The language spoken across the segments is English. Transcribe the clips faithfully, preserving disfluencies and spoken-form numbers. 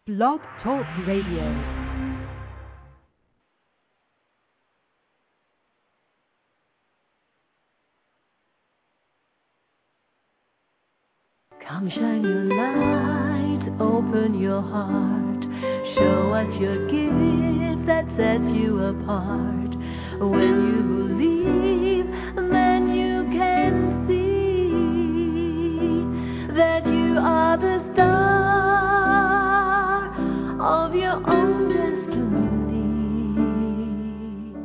Blog Talk Radio. Come shine your light, open your heart, show us your gift that sets you apart. When you believe, then you can see that you are the star of your own destiny.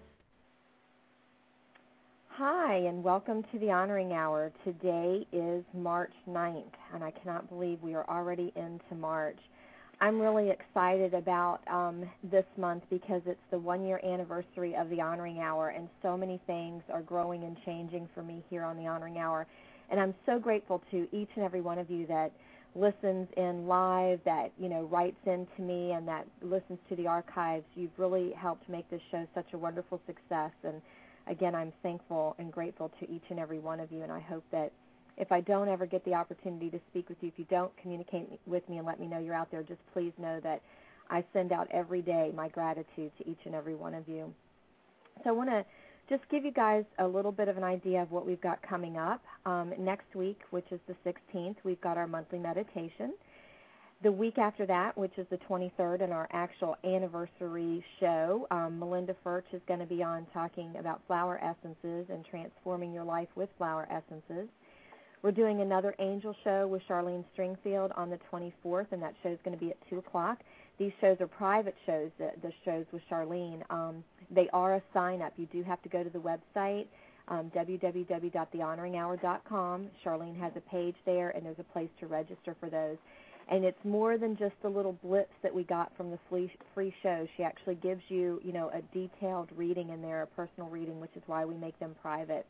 Hi, and welcome to the Honoring Hour. Today is March ninth, and I cannot believe we are already into March. I'm really excited about um, this month because it's the one-year anniversary of the Honoring Hour, and so many things are growing and changing for me here on the Honoring Hour. And I'm so grateful to each and every one of you that listens in live, that, you know, writes in to me, and that listens to the archives. You've really helped make this show such a wonderful success, and again, I'm thankful and grateful to each and every one of you, and I hope that if I don't ever get the opportunity to speak with you, if you don't communicate with me and let me know you're out there, just please know that I send out every day my gratitude to each and every one of you. So I want to just give you guys a little bit of an idea of what we've got coming up. Um, next week, which is the sixteenth, we've got our monthly meditation. The week after that, which is the twenty-third, and our actual anniversary show, um, Melinda Furch is going to be on talking about flower essences and transforming your life with flower essences. We're doing another angel show with Charlene Stringfield on the twenty-fourth, and that show is going to be at two o'clock. These shows are private shows, the, the shows with Charlene. Um, they are a sign-up. You do have to go to the website, um, w w w dot the honoring hour dot com. Charlene has a page there, and there's a place to register for those. And it's more than just the little blips that we got from the free, free shows. She actually gives you, you know, a detailed reading in there, a personal reading, which is why we make them private.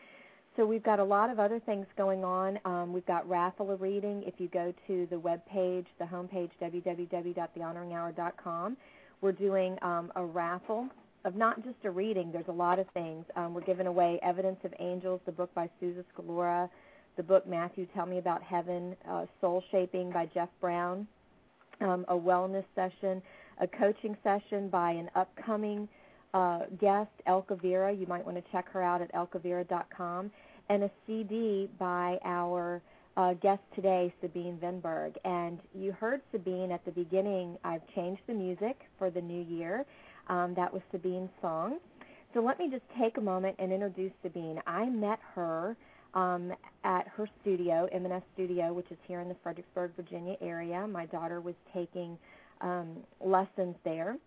So we've got a lot of other things going on. Um, we've got raffle reading. If you go to the web page, the homepage, w w w dot the honoring hour dot com, we're doing um, a raffle of not just a reading. There's a lot of things. Um, we're giving away Evidence of Angels, the book by Susan Scalora, the book Matthew, Tell Me About Heaven, uh, Soul Shaping by Jeff Brown, um, a wellness session, a coaching session by an upcoming uh, guest, Elka Vera. You might want to check her out at elka vera dot com, and a C D by our uh, guest today, Sabine Vinberg. And you heard Sabine at the beginning. I've changed the music for the new year. Um, that was Sabine's song. So let me just take a moment and introduce Sabine. I met her Um, at her studio, M and S Studio, which is here in the Fredericksburg, Virginia area. My daughter was taking um, lessons there,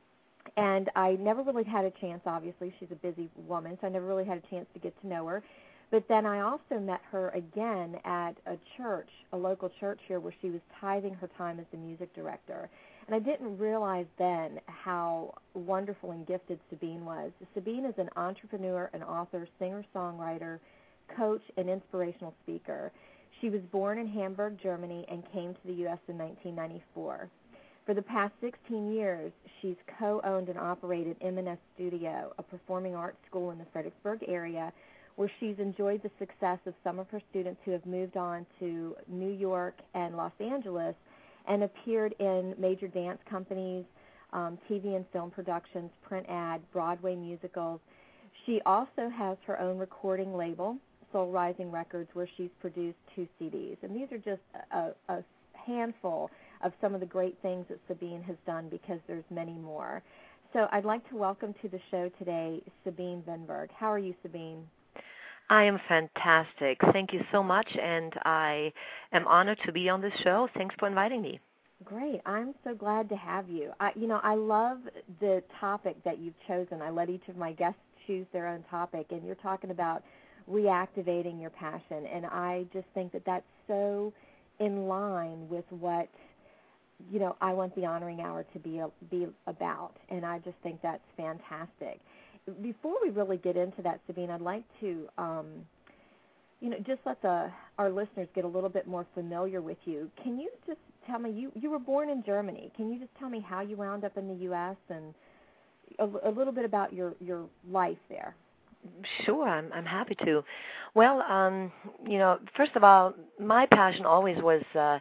and I never really had a chance, obviously. She's a busy woman, so I never really had a chance to get to know her. But then I also met her again at a church, a local church here, where she was tithing her time as the music director. And I didn't realize then how wonderful and gifted Sabine was. Sabine is an entrepreneur, an author, singer-songwriter, coach, and inspirational speaker. She was born in Hamburg, Germany, and came to the U S in nineteen ninety-four. For the past sixteen years, she's co-owned and operated M and S Studio, a performing arts school in the Fredericksburg area, where she's enjoyed the success of some of her students who have moved on to New York and Los Angeles and appeared in major dance companies, um, T V and film productions, print ad, Broadway musicals. She also has her own recording label, Soul Rising Records, where she's produced two C Ds. And these are just a, a handful of some of the great things that Sabine has done, because there's many more. So I'd like to welcome to the show today Sabine Vinberg. How are you, Sabine? I am fantastic. Thank you so much, and I am honored to be on this show. Thanks for inviting me. Great. I'm so glad to have you. I, you know, I love the topic that you've chosen. I let each of my guests choose their own topic, and you're talking about reactivating your passion, and I just think that that's so in line with what, you know, I want the Honoring Hour to be be about, and I just think that's fantastic. Before we really get into that, Sabine, I'd like to, um, you know, just let the our listeners get a little bit more familiar with you. Can you just tell me, you, you were born in Germany. Can you just tell me how you wound up in the U S and a, a little bit about your, your life there? Sure, I'm I'm happy to. Well, um, you know, first of all, my passion always was uh,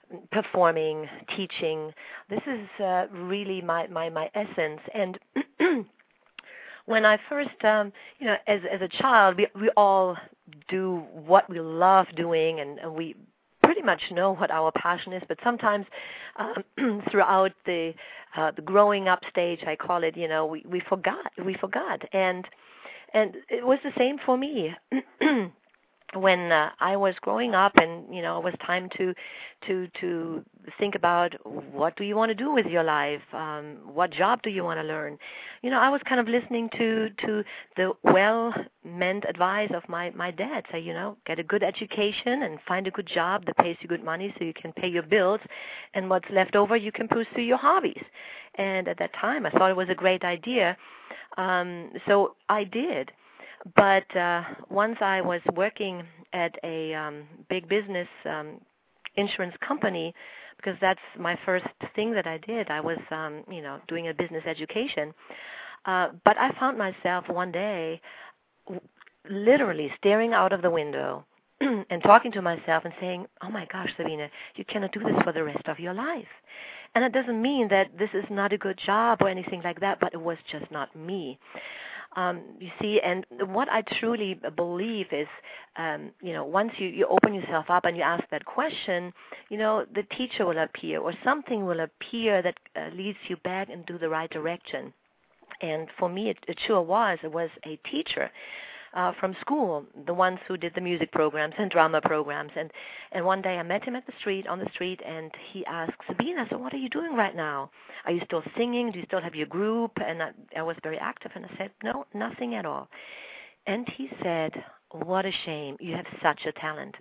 performing, teaching. This is uh, really my, my, my essence. And when I first, um, you know, as as a child, we we all do what we love doing, and, and we pretty much know what our passion is. But sometimes, um, throughout the uh, the growing up stage, I call it, you know, we we forgot, we forgot, and and it was the same for me. When uh, I was growing up, and you know, it was time to to to think about what do you want to do with your life, um, what job do you want to learn. You know, I was kind of listening to to the well-meant advice of my my dad. Say, you know, get a good education and find a good job that pays you good money so you can pay your bills, and what's left over you can pursue your hobbies. And at that time, I thought it was a great idea, um, so I did. But uh, once I was working at a um, big business um, insurance company, because that's my first thing that I did. I was, um, you know, doing a business education. Uh, but I found myself one day w- literally staring out of the window and talking to myself and saying, oh, my gosh, Sabina, you cannot do this for the rest of your life. And it doesn't mean that this is not a good job or anything like that, but it was just not me. Um, you see, and what I truly believe is, um, you know, once you, you open yourself up and you ask that question, you know, the teacher will appear or something will appear that uh, leads you back into the right direction. And for me, it, it sure was. It was a teacher uh, from school, the ones who did the music programs and drama programs. And, and one day I met him at the street, on the street, and he asked, Sabina, so what are you doing right now? Are you still singing? Do you still have your group? And I, I was very active, and I said, no, nothing at all. And he said, what a shame. You have such a talent.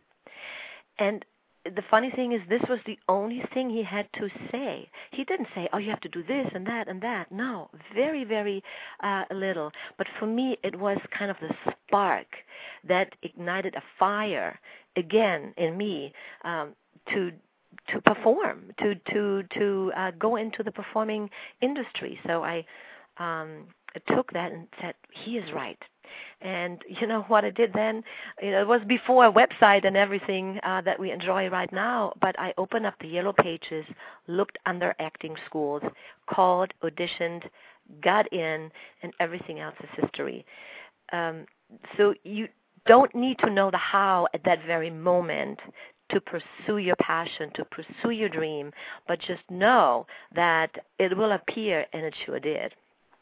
And the funny thing is, this was the only thing he had to say. He didn't say, oh, you have to do this and that and that. No, very, very uh, little. But for me, it was kind of the spark that ignited a fire again in me um, to to perform, to to to uh, go into the performing industry. So I um, took that and said, he is right. And you know what I did then? You know, it was before a website and everything uh, that we enjoy right now, but I opened up the yellow pages, looked under acting schools, called, auditioned, got in, and everything else is history. Um, so you don't need to know the how at that very moment to pursue your passion, to pursue your dream, but just know that it will appear, and it sure did.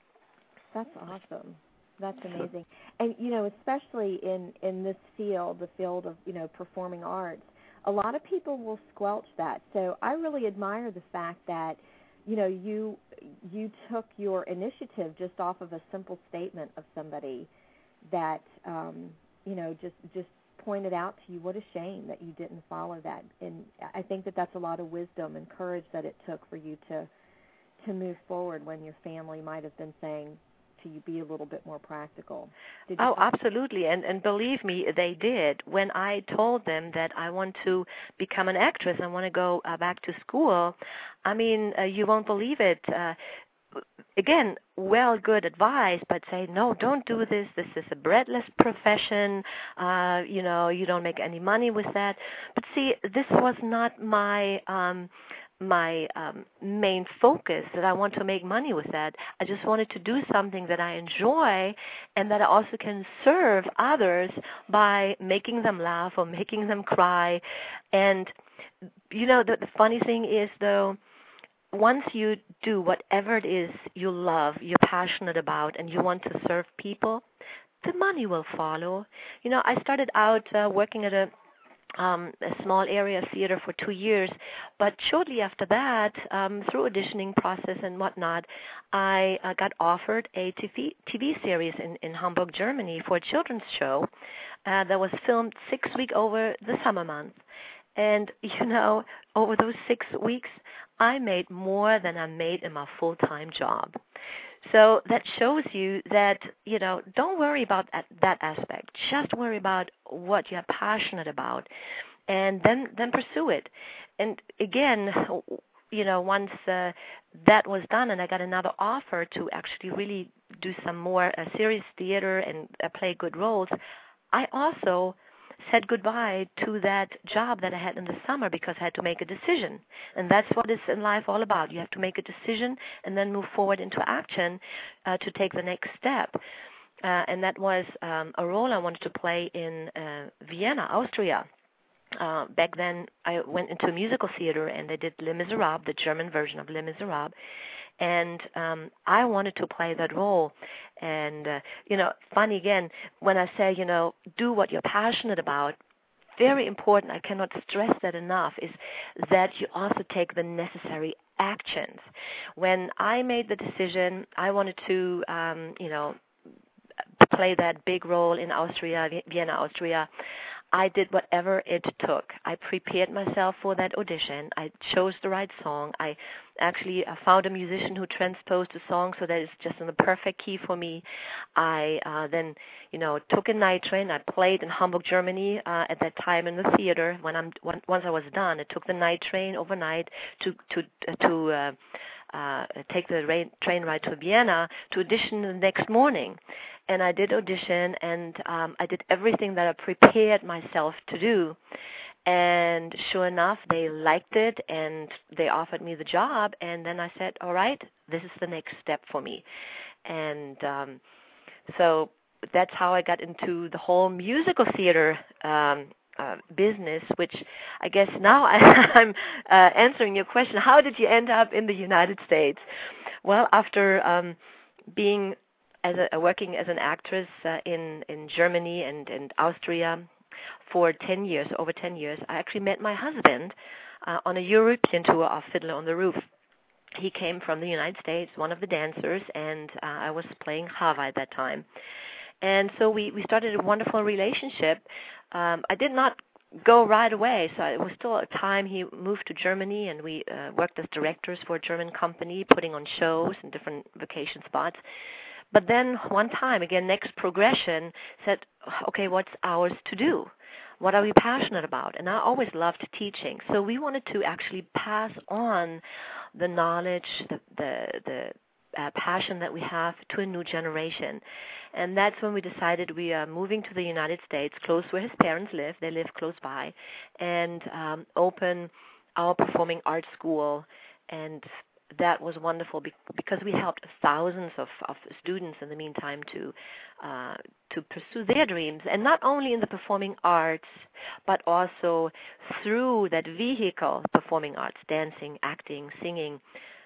That's awesome. That's amazing. And, you know, especially in, in this field, the field of, you know, performing arts, a lot of people will squelch that. So I really admire the fact that, you know, you you took your initiative just off of a simple statement of somebody that, um, you know, just, just pointed out to you, what a shame that you didn't follow that. And I think that that's a lot of wisdom and courage that it took for you to to move forward when your family might have been saying to you, be a little bit more practical. Did you oh, talk- absolutely. And and believe me, they did. When I told them that I want to become an actress, I want to go uh, back to school, I mean, uh, you won't believe it. Uh, again, well, good advice, but say, no, don't do this. This is a breadless profession. Uh, you know, you don't make any money with that. But see, this was not my um, my um, main focus, that I want to make money with that. I just wanted to do something that I enjoy and that I also can serve others by making them laugh or making them cry. And, you know, the, the funny thing is, though, once you do whatever it is you love, you're passionate about, and you want to serve people, the money will follow. You know, I started out uh, working at a Um, a small area theater for two years, but shortly after that, um, through auditioning process and whatnot, I uh, got offered a T V, T V series in, in Hamburg, Germany, for a children's show uh, that was filmed six weeks over the summer months. And, you know, over those six weeks, I made more than I made in my full-time job. So that shows you that, you know, don't worry about that, that aspect. Just worry about what you're passionate about, and then then pursue it. And again, you know, once uh, that was done and I got another offer to actually really do some more uh, serious theater and uh, play good roles, I also said goodbye to that job that I had in the summer because I had to make a decision. And that's what it's in life all about. You have to make a decision and then move forward into action uh, to take the next step. Uh, and that was um, a role I wanted to play in uh, Vienna, Austria. Uh, back then, I went into a musical theater, and they did Les Miserables, the German version of Les Miserables. And um, I wanted to play that role. And, uh, you know, funny again, when I say, you know, do what you're passionate about, very important, I cannot stress that enough, is that you also take the necessary actions. When I made the decision, I wanted to, um, you know, play that big role in Austria, Vienna, Austria. I did whatever it took. I prepared myself for that audition. I chose the right song. I actually uh, found a musician who transposed the song so that it's just in the perfect key for me. I uh, then, you know, took a night train. I played in Hamburg, Germany uh, at that time in the theater. When I'm when, once I was done, I took the night train overnight to to to uh, uh, take the rain, train ride to Vienna to audition the next morning. And I did audition, and um, I did everything that I prepared myself to do. And sure enough, they liked it, and they offered me the job. And then I said, all right, this is the next step for me. And um, so that's how I got into the whole musical theater um, uh, business, which I guess now I, I'm uh, answering your question. How did you end up in the United States? Well, after um, being As a, working as an actress uh, in in Germany and, and Austria for ten years, over ten years, I actually met my husband uh, on a European tour of Fiddler on the Roof. He came from the United States, one of the dancers, and uh, I was playing Hava at that time. And so we, we started a wonderful relationship. Um, I did not go right away, so it was still a time. He moved to Germany, and we uh, worked as directors for a German company, putting on shows in different vacation spots. But then one time, again, next progression said, okay, what's ours to do? What are we passionate about? And I always loved teaching. So we wanted to actually pass on the knowledge, the the, the uh, passion that we have to a new generation. And that's when we decided we are moving to the United States, close where his parents live. They live close by. And um, open our performing arts school. And that was wonderful because we helped thousands of, of students in the meantime to uh, to pursue their dreams, and not only in the performing arts, but also through that vehicle, performing arts, dancing, acting, singing,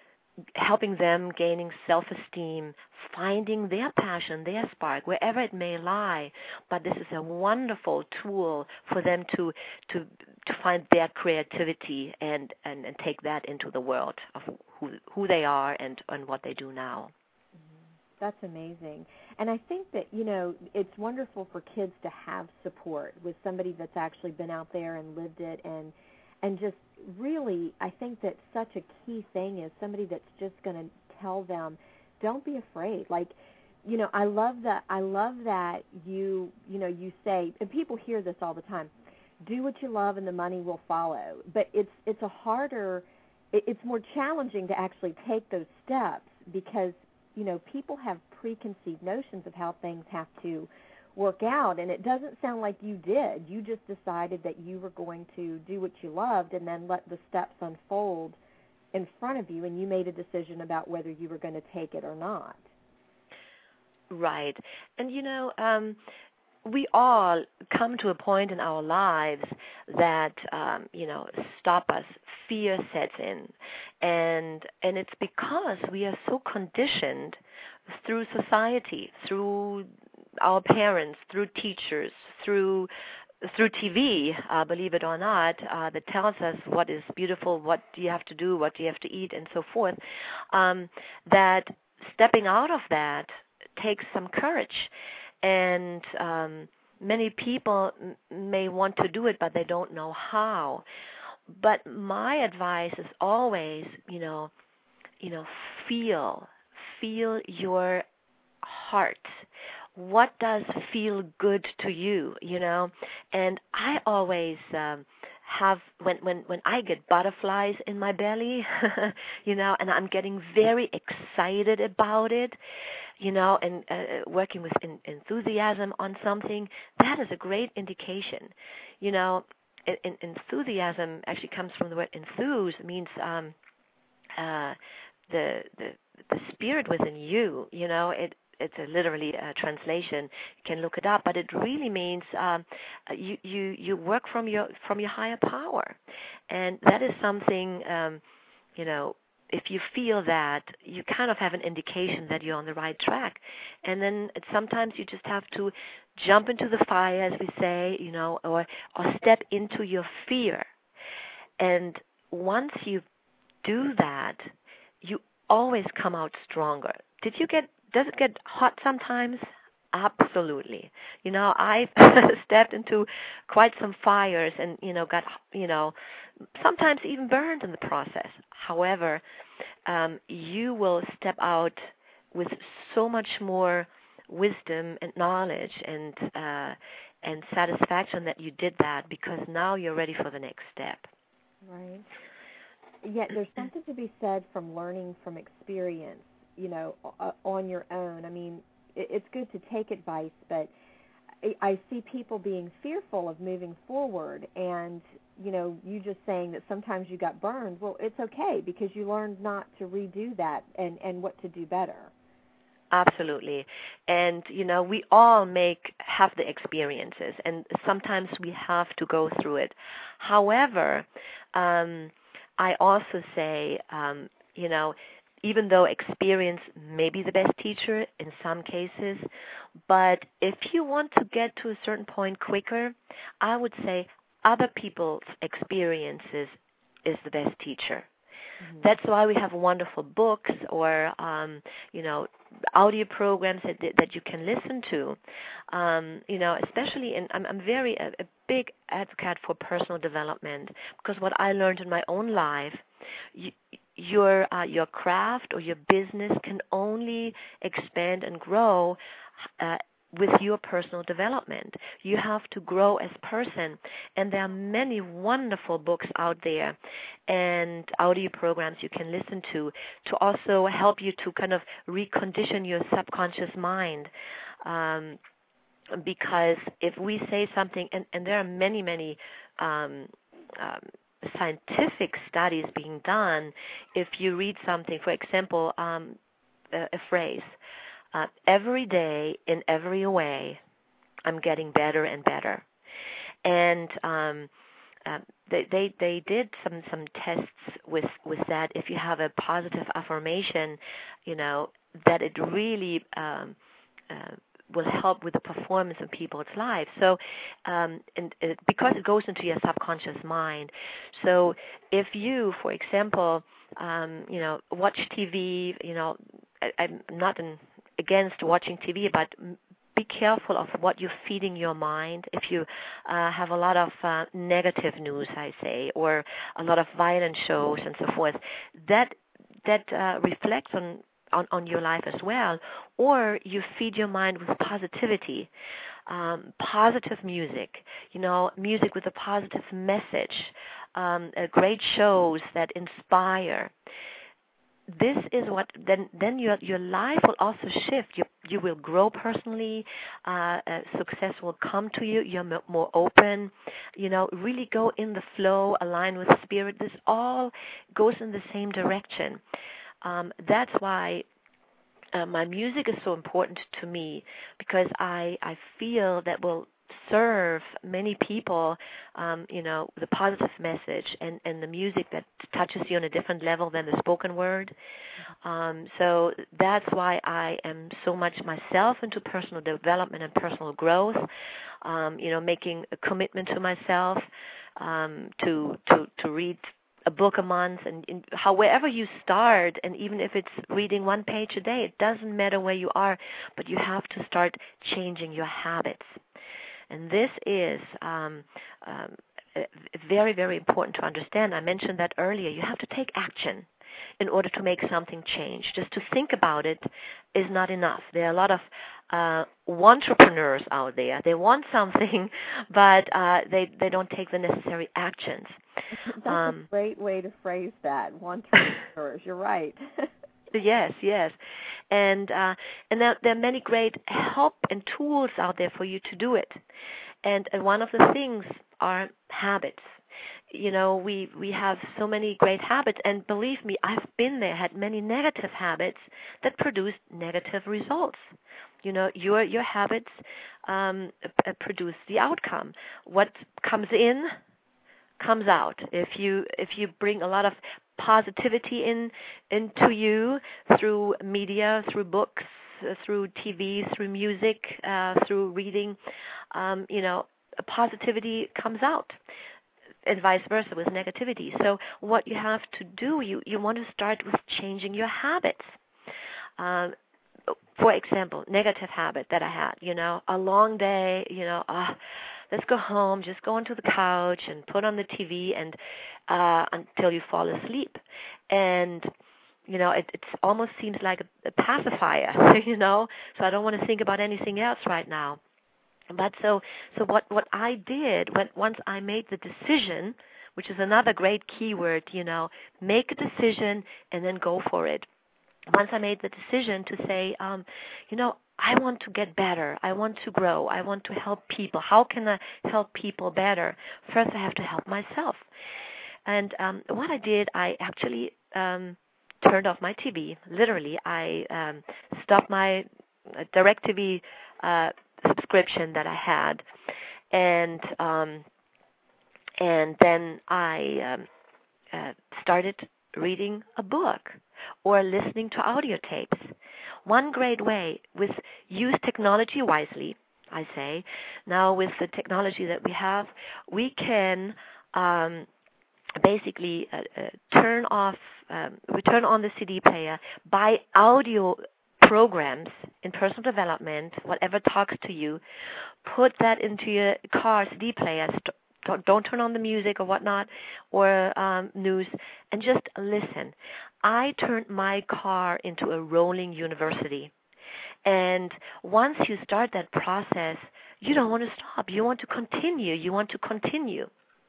helping them gaining self-esteem, finding their passion, their spark, wherever it may lie. But this is a wonderful tool for them to to to find their creativity and, and, and take that into the world of who who they are and, and what they do now. That's amazing. And I think that, you know, it's wonderful for kids to have support with somebody that's actually been out there and lived it, and and just really, I think that such a key thing is somebody that's just going to tell them, don't be afraid. Like, you know, I love that. I love that you, you know, you say, and people hear this all the time, do what you love and the money will follow. But it's it's a harder, it's more challenging to actually take those steps because, you know, people have preconceived notions of how things have to work out, and it doesn't sound like you did. You just decided that you were going to do what you loved and then let the steps unfold in front of you, and you made a decision about whether you were going to take it or not. Right. And, you know, um, we all come to a point in our lives that, um, you know, stop us. Fear sets in. And and it's because we are so conditioned through society, through our parents, through teachers, through through T V, uh, believe it or not, uh, that tells us what is beautiful, what do you have to do, what do you have to eat, and so forth, um, that stepping out of that takes some courage. And um, many people m- may want to do it, but they don't know how. But my advice is always, you know, you know, feel, feel your heart. What does feel good to you, you know? And I always um, have when when when I get butterflies in my belly, you know, and I'm getting very excited about it, you know, and uh, working with in, enthusiasm on something, that is a great indication, you know. In, in, enthusiasm actually comes from the word enthuse, means um, uh, the the the spirit within you, you know. It it's a literally a translation. You can look it up, but it really means um, you you you work from your from your higher power, and that is something, um, you know. If you feel that, you kind of have an indication that you're on the right track. And then sometimes you just have to jump into the fire, as we say, you know, or, or step into your fear. And once you do that, you always come out stronger. Did you get, does it get hot sometimes? Absolutely. You know, I've stepped into quite some fires and, you know, got, you know, sometimes even burned in the process. However, um, you will step out with so much more wisdom and knowledge and uh, and satisfaction that you did that, because now you're ready for the next step. Right. Yet there's something to be said from learning from experience, you know, on your own. I mean, it's good to take advice, but I see people being fearful of moving forward, and, you know, you just saying that sometimes you got burned. Well, it's okay, because you learned not to redo that and, and what to do better. Absolutely. And, you know, we all make, have the experiences, and sometimes we have to go through it. However, um, I also say, um, you know, even though experience may be the best teacher in some cases, but if you want to get to a certain point quicker, I would say other people's experiences is the best teacher. Mm-hmm. That's why we have wonderful books or, um, you know, audio programs that that you can listen to. Um, you know, especially in, I'm, I'm very a, a big advocate for personal development, because what I learned in my own life, you, your uh, your craft or your business can only expand and grow uh, with your personal development. You have to grow as a person, and there are many wonderful books out there and audio programs you can listen to to also help you to kind of recondition your subconscious mind. Um, because if we say something, and, and there are many, many um, um, scientific studies being done, if you read something, for example, um, a, a phrase, Uh, every day, in every way, I'm getting better and better. And um, uh, they, they they did some, some tests with, with that. If you have a positive affirmation, you know, that it really um, uh, will help with the performance of people's lives. So, um, and it, because it goes into your subconscious mind. So, if you, for example, um, you know, watch T V, you know, I, I'm not in against watching T V, but be careful of what you're feeding your mind. If you uh, have a lot of uh, negative news, I say, or a lot of violent shows and so forth, that that uh, reflects on, on, on your life as well. Or you feed your mind with positivity, um, positive music, you know, music with a positive message, um, uh, great shows that inspire. This is what then then your your life will also shift. You you will grow personally. Uh, uh, success will come to you. You're m- more open. You know, really go in the flow, align with spirit. This all goes in the same direction. Um, that's why uh, my music is so important to me, because I I feel that will serve many people, um, you know, the positive message and, and the music that touches you on a different level than the spoken word. Um, so that's why I am so much myself into personal development and personal growth, um, you know, making a commitment to myself um, to, to, to read a book a month, and, and however you start, and even if it's reading one page a day, it doesn't matter where you are, but you have to start changing your habits. And this is um, um, very, very important to understand. I mentioned that earlier. You have to take action. in order to make something change. Just to think about it is not enough. There are a lot of uh, entrepreneurs out there. They want something, but uh, they they don't take the necessary actions. That's um, a great way to phrase that. Entrepreneurs. You're right. Yes, yes, and uh, and there, there are many great help and tools out there for you to do it. And, and one of the things are habits. You know, we we have so many great habits, and believe me, I've been there, had many negative habits that produced negative results. You know, your your habits um, uh, produce the outcome. What comes in comes out. If you if you bring a lot of positivity in into you through media, through books, uh, through T V, through music, uh, through reading, um, you know, positivity comes out, and vice versa with negativity. So what you have to do, you, you want to start with changing your habits. Um, for example, negative habit that I had, you know, a long day, you know, uh, let's go home, just go onto the couch and put on the T V and uh, until you fall asleep. And, you know, it, it almost seems like a, a pacifier, you know, so I don't want to think about anything else right now. But so so what, what I did, when once I made the decision, which is another great keyword, you know, make a decision and then go for it. Once I made the decision to say, um, you know, I want to get better. I want to grow. I want to help people. How can I help people better? First, I have to help myself. And um, what I did, I actually um, turned off my T V. Literally, I um, stopped my DirecTV uh, subscription that I had, and um, and then I um, uh, started reading a book or listening to audio tapes. One great way with use technology wisely, I say. Now with the technology that we have, we can um, basically uh, uh, turn off, um, we turn on the C D player, buy audio programs in personal development, whatever talks to you, put that into your car C D player. St- Don't, don't turn on the music or whatnot or um, news, and just listen. I turned my car into a rolling university. And once you start that process, you don't want to stop. You want to continue. You want to continue.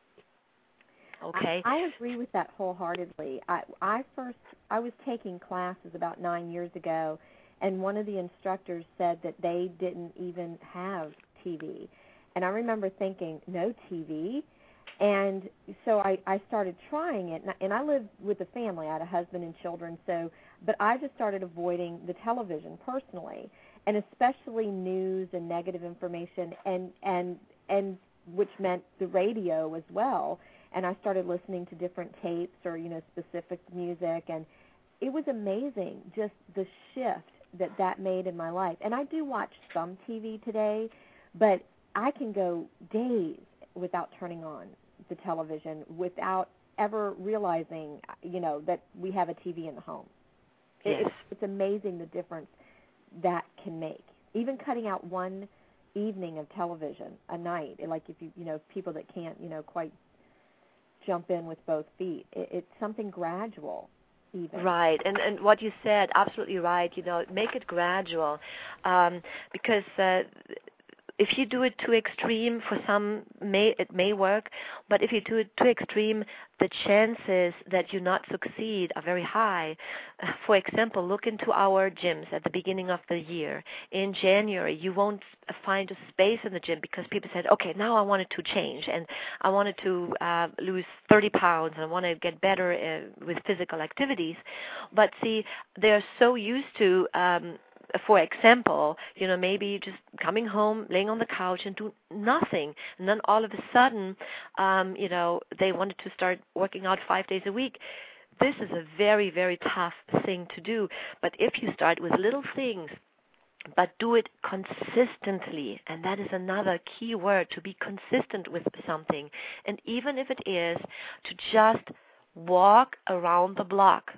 Okay? I, I agree with that wholeheartedly. I, I first, I was taking classes about nine years ago, and one of the instructors said that they didn't even have T V. And I remember thinking, no T V? And so I, I started trying it. And I, and I lived with a family. I had a husband and children. So, but I just started avoiding the television personally, and especially news and negative information, and, and, and which meant the radio as well. And I started listening to different tapes or, you know, specific music. And it was amazing, just the shift that that made in my life. And I do watch some T V today, but I can go days without turning on the television, without ever realizing, you know, that we have a T V in the home. Yes. It's, it's amazing the difference that can make. Even cutting out one evening of television a night, like if you, you know, people that can't, you know, quite jump in with both feet, it, it's something gradual. Even. Right, and and what you said, absolutely right. You know, make it gradual, um, because uh, if you do it too extreme, for some may it may work, but if you do it too extreme, the chances that you not succeed are very high. For example, look into our gyms at the beginning of the year. In January, you won't find a space in the gym because people said, okay, now I wanted to change, and I wanted to uh, lose thirty pounds, and I want to get better uh, with physical activities. But see, they're so used to um, for example, you know, maybe just coming home, laying on the couch and do nothing. And then all of a sudden, um, you know, they wanted to start working out five days a week. This is a very, very tough thing to do. But if you start with little things, but do it consistently, and that is another key word, to be consistent with something. And even if it is to just walk around the block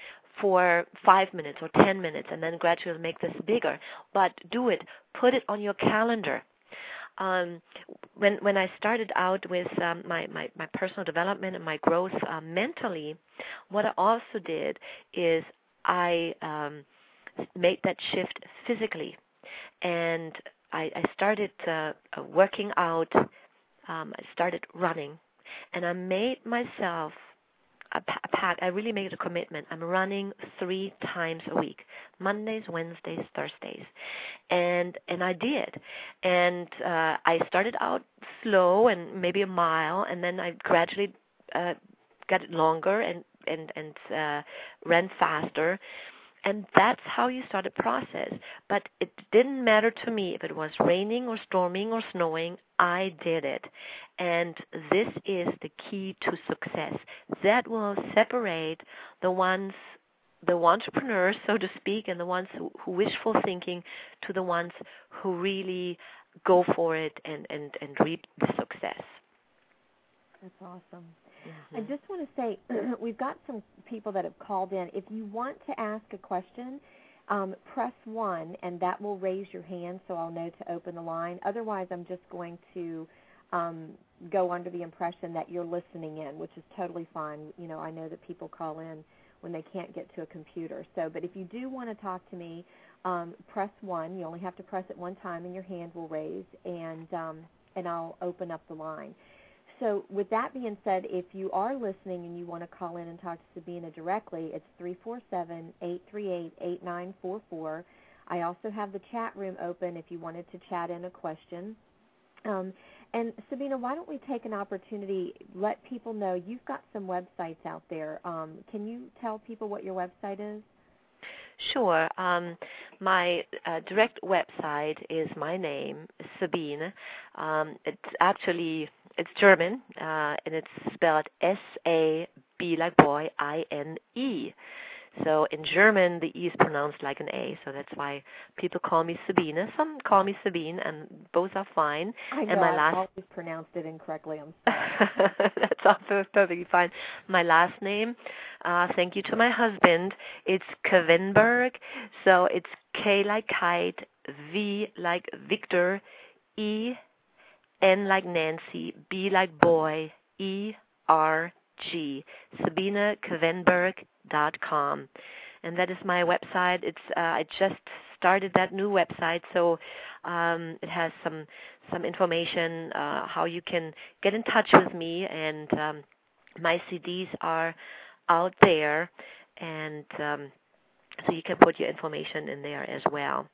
for five minutes or ten minutes, and then gradually make this bigger. But do it. Put it on your calendar. um, when when I started out with um, my, my my personal development and my growth uh, mentally, what I also did is I um, made that shift physically, and I, I started uh, working out. Um, I started running, and I made myself a pact. I really made a commitment. I'm running three times a week: Mondays, Wednesdays, Thursdays, and and I did. And uh, I started out slow and maybe a mile, and then I gradually uh, got it longer and and and uh, ran faster. And that's how you start a process. But it didn't matter to me if it was raining or storming or snowing. I did it. And this is the key to success. That will separate the ones, the entrepreneurs, so to speak, and the ones who, who wishful thinking to the ones who really go for it and, and, and reap the success. That's awesome. Mm-hmm. I just want to say we've got some people that have called in. If you want to ask a question, um, press one, and that will raise your hand so I'll know to open the line. Otherwise, I'm just going to um, go under the impression that you're listening in, which is totally fine. You know, I know that people call in when they can't get to a computer. So, but if you do want to talk to me, um, press one. You only have to press it one time, and your hand will raise, and um, and I'll open up the line. So with that being said, if you are listening and you want to call in and talk to Sabina directly, it's three four seven, eight three eight, eight nine four four. I also have the chat room open if you wanted to chat in a question. Um, and Sabina, why don't we take an opportunity, let people know you've got some websites out there. Um, can you tell people what your website is? Sure. Um, my uh, direct website is my name, Sabine. Um, it's actually, it's German, uh, and it's spelled S A B like boy, I N E. So in German, the E is pronounced like an A, so that's why people call me Sabine. Some call me Sabine, and both are fine. I know, and my I've last... always pronounced it incorrectly. I'm sorry. That's also perfectly fine. My last name, uh, thank you to my husband, it's Kvenberg, so it's K like kite, V like Victor, E, N like Nancy, B like boy, E, R, G, Sabine Kvenberg dot com, and that is my website. It's uh, I just started that new website, so um, it has some some information uh, how you can get in touch with me, and um, my C Ds are out there, and um, so you can put your information in there as well.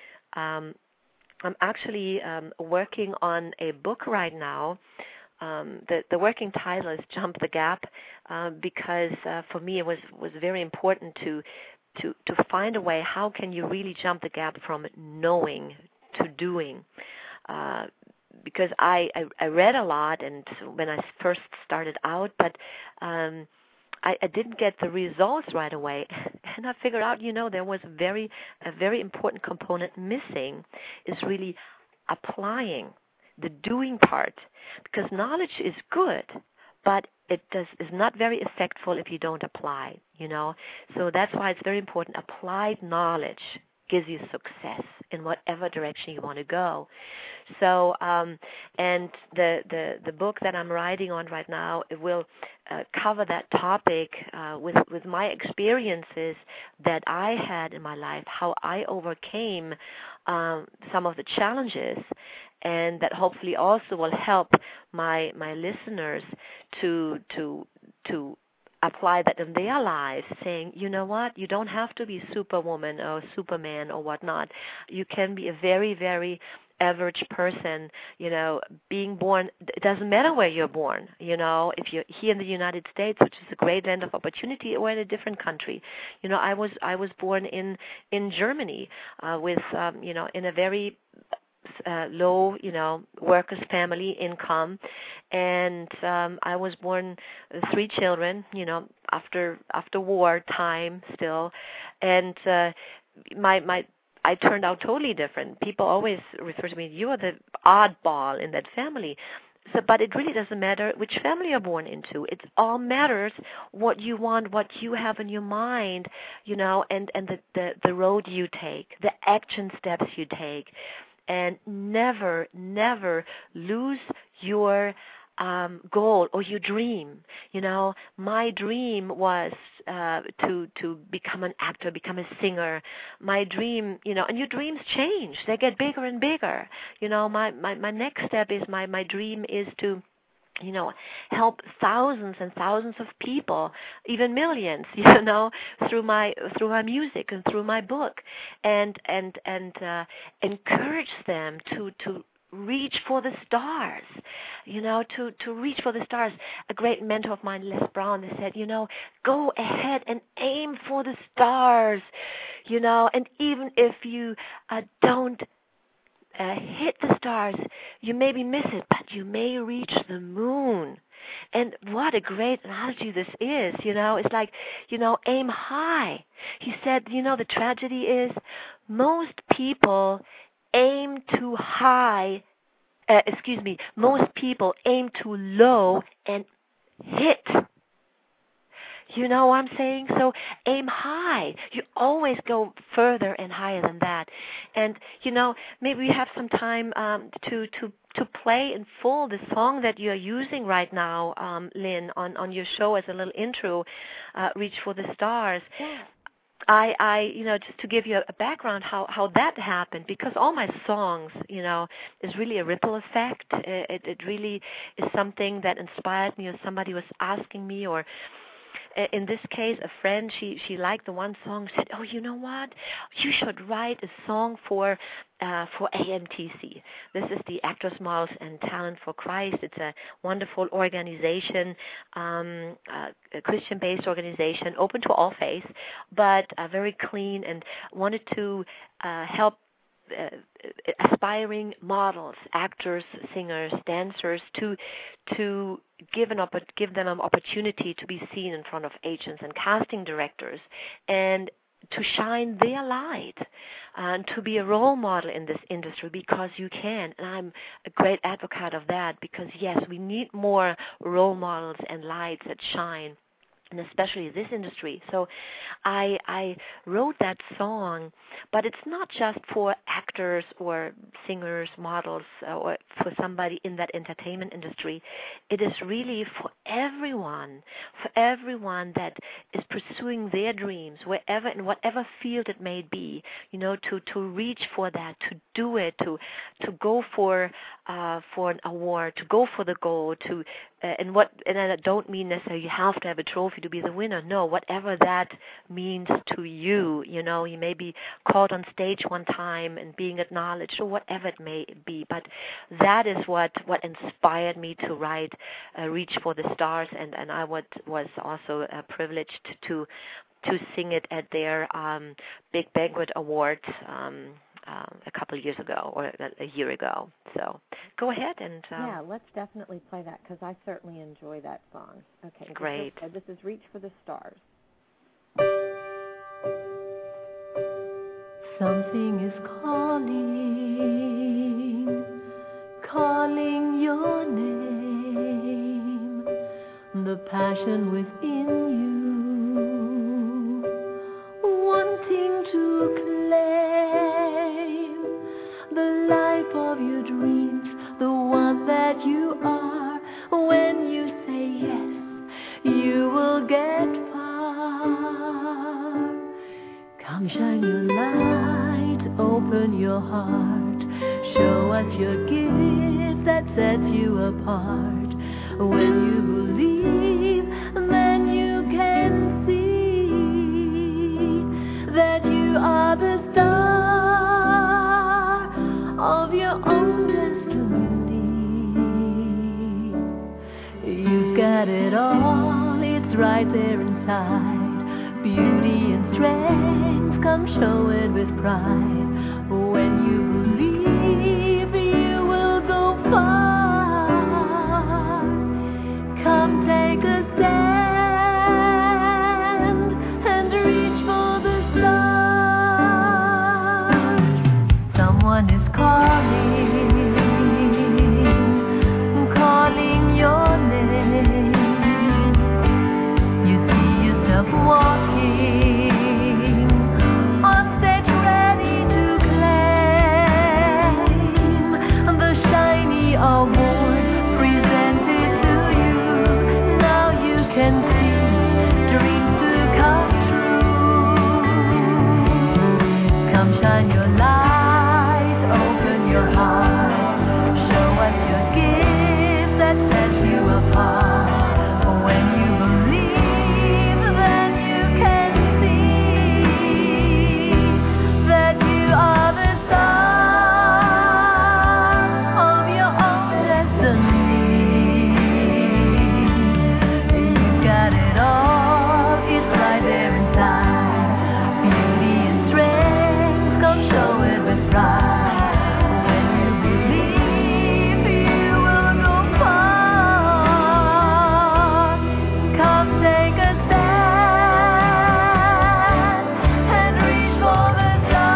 Um, I'm actually um, working on a book right now. Um, the, the working title is Jump the Gap, uh, because uh, for me it was, was very important to, to to find a way how can you really jump the gap from knowing to doing. Uh, because I, I, I read a lot and when I first started out, but um, I, I didn't get the results right away. And I figured out, you know, there was a very, a very important component missing, is really applying the doing part, because knowledge is good, but it does is not very effectful if you don't apply, you know. So that's why it's very important. Applied knowledge gives you success in whatever direction you want to go. So, um, and the, the, the book that I'm writing on right now, it will uh, cover that topic uh, with, with my experiences that I had in my life, how I overcame um, some of the challenges, and that hopefully also will help my my listeners to to to apply that in their lives, saying, you know what, you don't have to be Superwoman or Superman or whatnot. You can be a very, very average person, you know, being born, it doesn't matter where you're born, you know, if you're here in the United States, which is a great land of opportunity, or in a different country. You know, I was I was born in, in Germany uh, with, um, you know, in a very Uh, low, you know, workers' family income, and um, I was born uh, three children, you know, after after war time still, and uh, my my I turned out totally different. People always refer to me, you are the oddball in that family. So, but it really doesn't matter which family you're born into. It all matters what you want, what you have in your mind, you know, and and the the, the road you take, the action steps you take. and never, never lose your um, goal or your dream. You know, my dream was uh, to to become an actor, become a singer. My dream, you know, and your dreams change; they get bigger and bigger. You know, my my, my next step is my my dream is to, you know, help thousands and thousands of people, even millions, you know, through my through my music and through my book, and and and uh, encourage them to to reach for the stars, you know, to to reach for the stars. A great mentor of mine, Les Brown, they said, you know, go ahead and aim for the stars, you know, and even if you uh, don't Uh, hit the stars, you maybe miss it, but you may reach the moon. And what a great analogy this is, you know. It's like, you know, aim high. He said, you know, the tragedy is most people aim too high, uh, excuse me, most people aim too low and hit. You know what I'm saying? So aim high. You always go further and higher than that. And, you know, maybe we have some time um, to, to, to play in full the song that you're using right now, um, Lynn, on, on your show as a little intro, uh, Reach for the Stars. Yeah. I, I, you know, just to give you a background how, how that happened, because all my songs, you know, is really a ripple effect. It, it really is something that inspired me, or somebody was asking me, or in this case, a friend, she she liked the one song, said, oh, you know what? You should write a song for uh, for A M T C. This is the Actors, Models, and Talent for Christ. It's a wonderful organization, um, uh, a Christian-based organization, open to all faiths, but uh, very clean, and wanted to uh, help Uh, aspiring models, actors, singers, dancers to to give an opp- give them an opportunity to be seen in front of agents and casting directors, and to shine their light, and to be a role model in this industry, because you can. And I'm a great advocate of that, because yes, we need more role models and lights that shine, and especially this industry. So I I wrote that song, but it's not just for actors or singers, models, or for somebody in that entertainment industry. It is really for everyone, for everyone that is pursuing their dreams, wherever, in whatever field it may be, you know, to, to reach for that, to do it, to to go for uh, for an award, to go for the goal, to uh, and what and I don't mean necessarily you have to have a trophy to be the winner. No, whatever that means to you, you know, you may be called on stage one time and being acknowledged, or whatever it may be. But that is what, what inspired me to write uh, Reach for the Stars, and, and I would, was also uh, privileged to to sing it at their um, Big Banquet Awards um, um, a couple of years ago, or a, a year ago. So go ahead and... Um, yeah, let's definitely play that, because I certainly enjoy that song. Okay, great. So this is Reach for the Stars. Something is calling, calling your name, the passion within you, wanting to claim the life of your dreams, the one that you are. When you say yes, you will get far. Come shine your light, open your heart, show us your gift that sets you apart. When you believe, then you can see that you are the star of your own destiny. You've got it all, it's right there inside, beauty and strength. Come show it with pride. When you believe, you will go far. Come take a stand and reach for the stars. Someone is calling, calling your name. You see yourself walking on stage, ready to shine your light, open your heart, show us your gift that sets you apart. When you believe, then you can see that you are the star of your own destiny. You got it all, it's right there inside. Beauty and strength, come show it with pride. When you believe, you will go far. Come take a stand and reach for the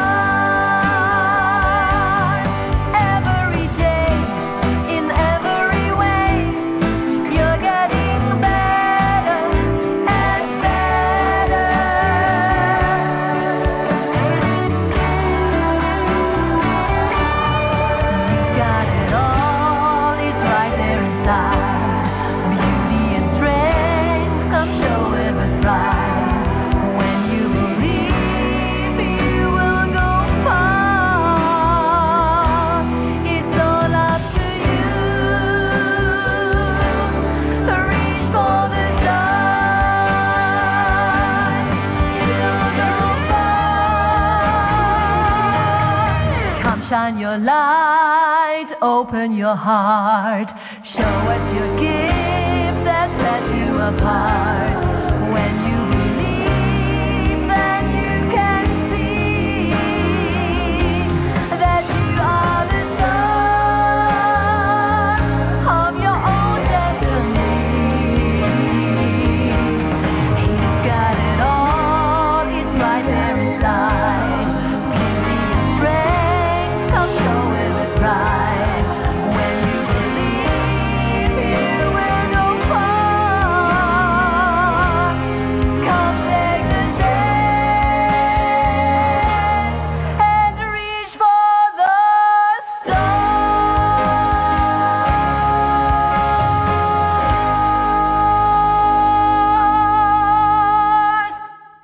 stars. Every day, in every way, you're getting better and better. You got it all, it's right there inside. Beauty and strength, come show it with pride. When you believe, you will go far. It's all up to you. Reach for the stars. You'll go far. Come shine your light, open your heart, show us your gift that sets you apart. When you believe, then you can see that you are the star of your own destiny. You've got it all, it's right there inside. Beauty and strength, come show it with pride. When you believe, you will go far. Come take the stand and reach for the stars.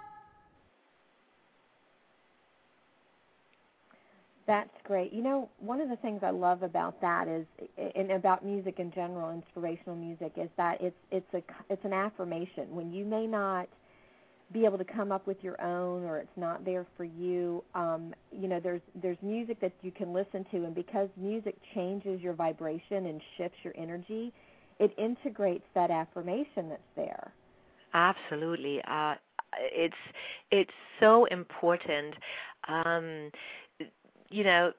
That's great. You know, one of the things I love about that is, and about music in general, inspirational music, is that it's it's a it's an affirmation. When you may not be able to come up with your own, or it's not there for you, um, you know, there's there's music that you can listen to, and because music changes your vibration and shifts your energy, it integrates that affirmation that's there. Absolutely. Uh, it's it's so important. Um, you know,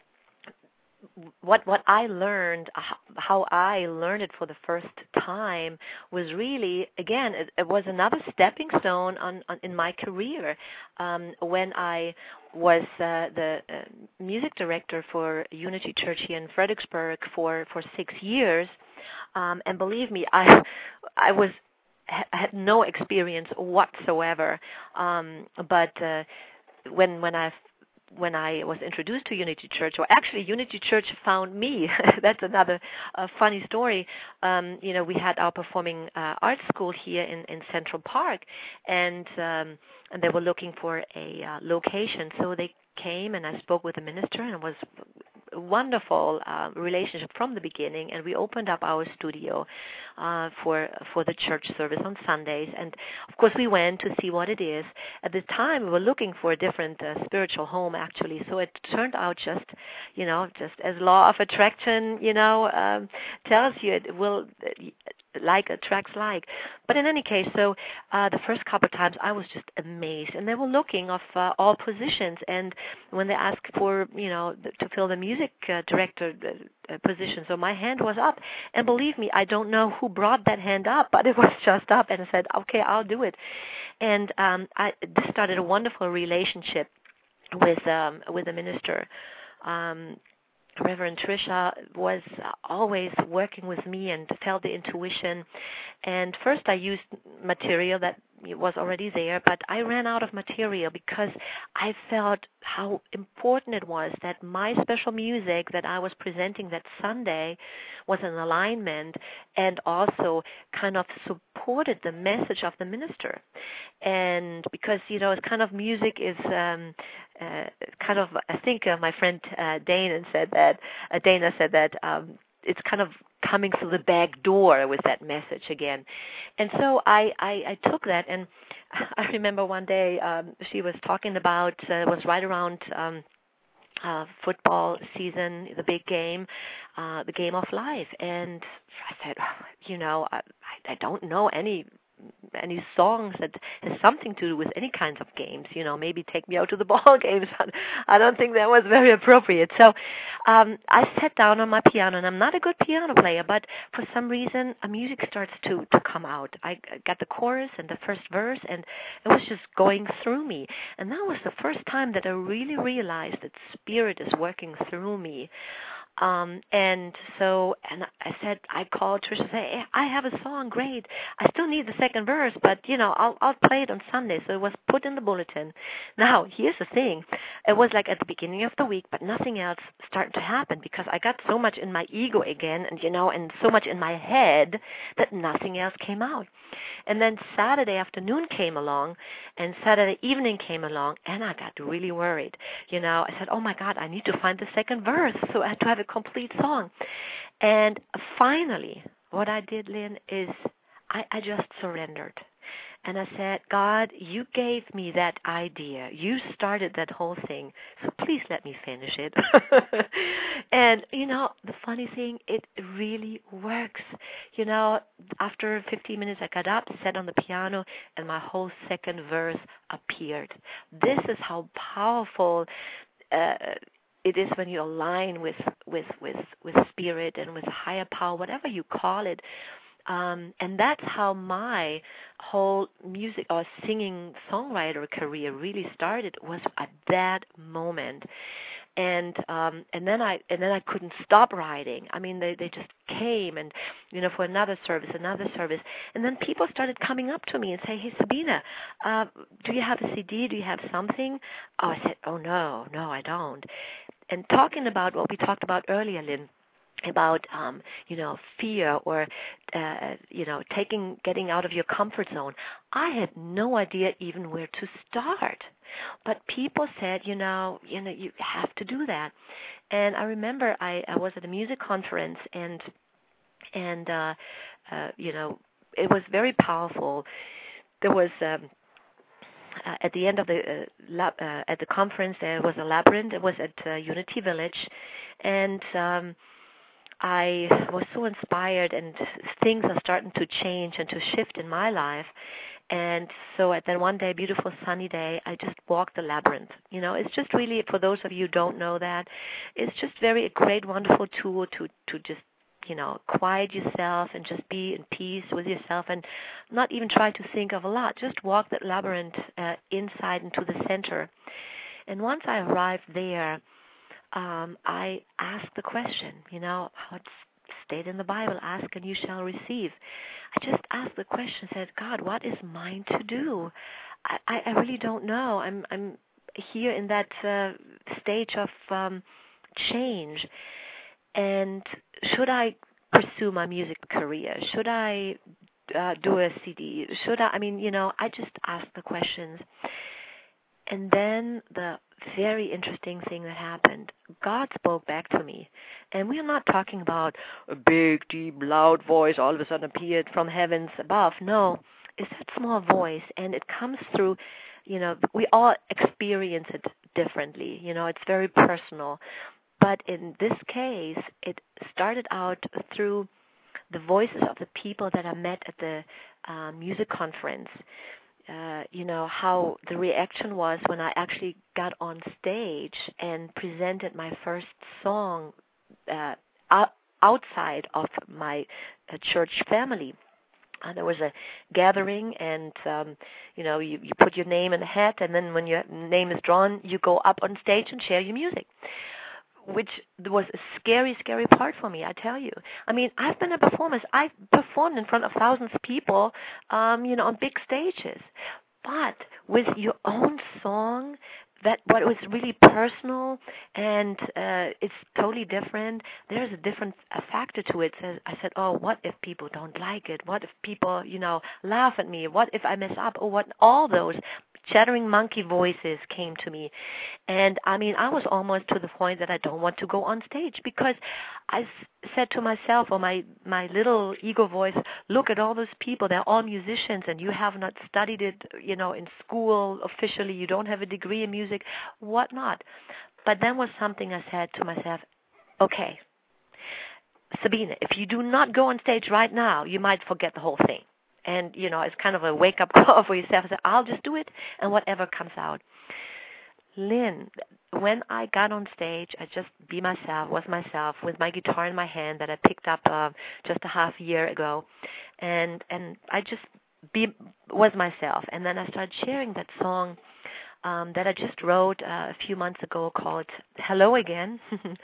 what what I learned, h- how I learned it for the first time was really, again, it, it was another stepping stone on, on in my career. Um, when I was uh, the uh, music director for Unity Church here in Fredericksburg for, for six years, um, and believe me, I I was ha- had no experience whatsoever. Um, but uh, when when I when I was introduced to Unity Church, or actually Unity Church found me. That's another uh, funny story. Um, you know, we had our performing uh, arts school here in, in Central Park, and um, and they were looking for a uh, location. So they came, and I spoke with the minister, and it was a wonderful uh, relationship from the beginning. And we opened up our studio uh, for for the church service on Sundays. And of course, we went to see what it is. At the time, we were looking for a different uh, spiritual home, actually. So it turned out just, you know, just as law of attraction, you know, um, tells you, it will. Uh, like attracts like. But in any case, so uh, the first couple of times I was just amazed, and they were looking of uh, all positions. And when they asked for, you know, th- to fill the music uh, director uh, position, so my hand was up. And believe me, I don't know who brought that hand up, but it was just up, and I said, okay, I'll do it. And um, I, this started a wonderful relationship with um, with the minister. Um, Reverend Tricia was always working with me and felt the intuition. And first I used material that, was already there, but I ran out of material because I felt how important it was that my special music that I was presenting that Sunday was in alignment and also kind of supported the message of the minister. And because, you know, it's kind of music is um, uh, kind of, I think uh, my friend uh, Dana said that, uh, Dana said that um, it's kind of coming through the back door with that message again. And so I, I, I took that, and I remember one day um, she was talking about, uh, it was right around um, uh, football season, the big game, uh, the game of life. And I said, you know, I, I don't know any any songs that has something to do with any kinds of games, you know, maybe take me out to the ball games. I don't think that was very appropriate. So um, I sat down on my piano, and I'm not a good piano player, but for some reason, a music starts to, to come out. I got the chorus and the first verse, and it was just going through me. And that was the first time that I really realized that Spirit is working through me. Um, and so, and I said, I called Trish and said, hey, I have a song, great. I still need the second verse, but, you know, I'll, I'll play it on Sunday. So it was put in the bulletin. Now, here's the thing. It was like at the beginning of the week, but nothing else started to happen because I got so much in my ego again and, you know, and so much in my head that nothing else came out. And then Saturday afternoon came along, and Saturday evening came along, and I got really worried. You know, I said, oh, my God, I need to find the second verse, so I had to have a complete song. And finally, what I did, Lynn, is I, I just surrendered. And I said, God, you gave me that idea. You started that whole thing, so please let me finish it. And, you know, the funny thing, it really works. You know, after fifteen minutes, I got up, sat on the piano, and my whole second verse appeared. This is how powerful uh, it is when you align with, with, with, with spirit and with higher power, whatever you call it. Um, and that's how my whole music or singing songwriter career really started, was at that moment. And um, and then I and then I couldn't stop writing. I mean, they, they just came, and you know, for another service, another service, and then people started coming up to me and say, "Hey, Sabina, uh, do you have a C D? Do you have something?" Oh, I said, "Oh no, no, I don't." And talking about what we talked about earlier, Lynn, about um, you know, fear or uh, you know, taking getting out of your comfort zone. I had no idea even where to start. But people said, you know, you know, you have to do that. And I remember I, I was at a music conference, and and uh, uh, you know, it was very powerful. There was um, uh, at the end of the uh, lab, uh, at the conference there was a labyrinth. It was at uh, Unity Village, and um, I was so inspired, and things are starting to change and to shift in my life. And so at then one day, beautiful sunny day, I just walked the labyrinth. You know, it's just really, for those of you who don't know that, it's just very a great, wonderful tool to, to just, you know, quiet yourself and just be in peace with yourself and not even try to think of a lot. Just walk that labyrinth uh, inside into the center. And once I arrived there, um, I asked the question, you know, how it's stated in the Bible, ask and you shall receive. I just asked the question, said, God, what is mine to do? I, I really don't know. I'm I'm here in that uh, stage of um, change. And should I pursue my music career? Should I uh, do a C D? Should I, I mean, you know, I just asked the questions. And then the very interesting thing that happened, God spoke back to me. And we are not talking about a big, deep, loud voice all of a sudden appeared from heavens above. No, it's that small voice, and it comes through, you know, we all experience it differently. You know, it's very personal. But in this case, it started out through the voices of the people that I met at the uh, music conference. Uh, you know, how the reaction was when I actually got on stage and presented my first song uh, outside of my uh, church family. Uh, there was a gathering, and, um, you know, you, you put your name in the hat, and then when your name is drawn, you go up on stage and share your music. which was a scary, scary part for me, I tell you. I mean, I've been a performer. I've performed in front of thousands of people, um, you know, on big stages. But with your own song, that what was really personal, and uh, it's totally different. There's a different uh, factor to it. So I said, oh, what if people don't like it? What if people, you know, laugh at me? What if I mess up? Or what? All those chattering monkey voices came to me. And I mean, I was almost to the point that I don't want to go on stage, because I s- said to myself, or my, my little ego voice, look at all those people, they're all musicians, and you have not studied it, you know, in school officially, you don't have a degree in music, what not. But then was something I said to myself, okay, Sabine, if you do not go on stage right now, you might forget the whole thing. And, you know, it's kind of a wake-up call for yourself. I said, I'll just do it, and whatever comes out. Lynn, when I got on stage, I just be myself, was myself, with my guitar in my hand that I picked up uh, just a half year ago. And and I just be was myself. And then I started sharing that song um, that I just wrote uh, a few months ago called Hello Again,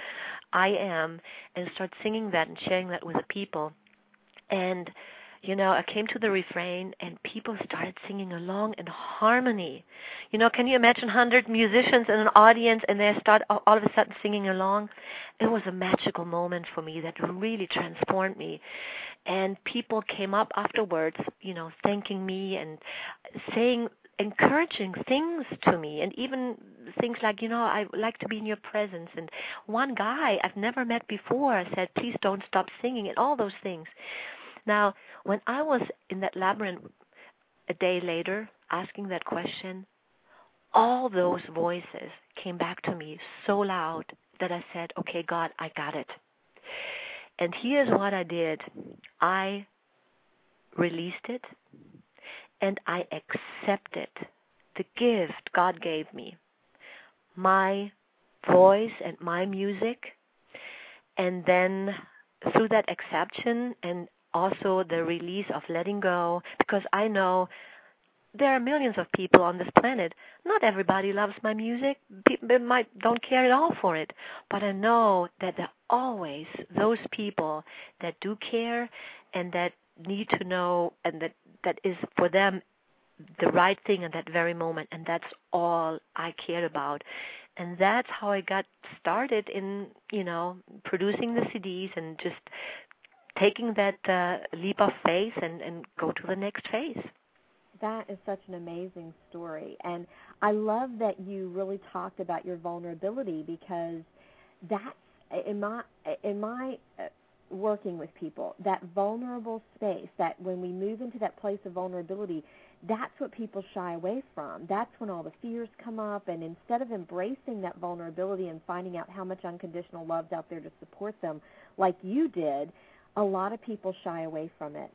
I Am, and start singing that and sharing that with the people. And you know, I came to the refrain, and people started singing along in harmony. You know, can you imagine one hundred musicians in an audience, and they start all of a sudden singing along? It was a magical moment for me that really transformed me. And people came up afterwards, you know, thanking me and saying encouraging things to me, and even things like, you know, I like to be in your presence. And one guy I've never met before said, please don't stop singing, and all those things. Now, when I was in that labyrinth a day later asking that question, all those voices came back to me so loud that I said, okay, God, I got it. And here's what I did. I released it, and I accepted the gift God gave me, my voice and my music. And then through that acceptance and also the release of letting go, because I know there are millions of people on this planet. Not everybody loves my music. People might don't care at all for it. But I know that there are always those people that do care and that need to know, and that, that is for them the right thing at that very moment. And that's all I cared about. And that's how I got started in, you know, producing the C Ds and just taking that uh, leap of faith and, and go to the next phase. That is such an amazing story. And I love that you really talked about your vulnerability, because that's, in my, in my uh, working with people, that vulnerable space, that when we move into that place of vulnerability, that's what people shy away from. That's when all the fears come up, and instead of embracing that vulnerability and finding out how much unconditional love's out there to support them, like you did, a lot of people shy away from it.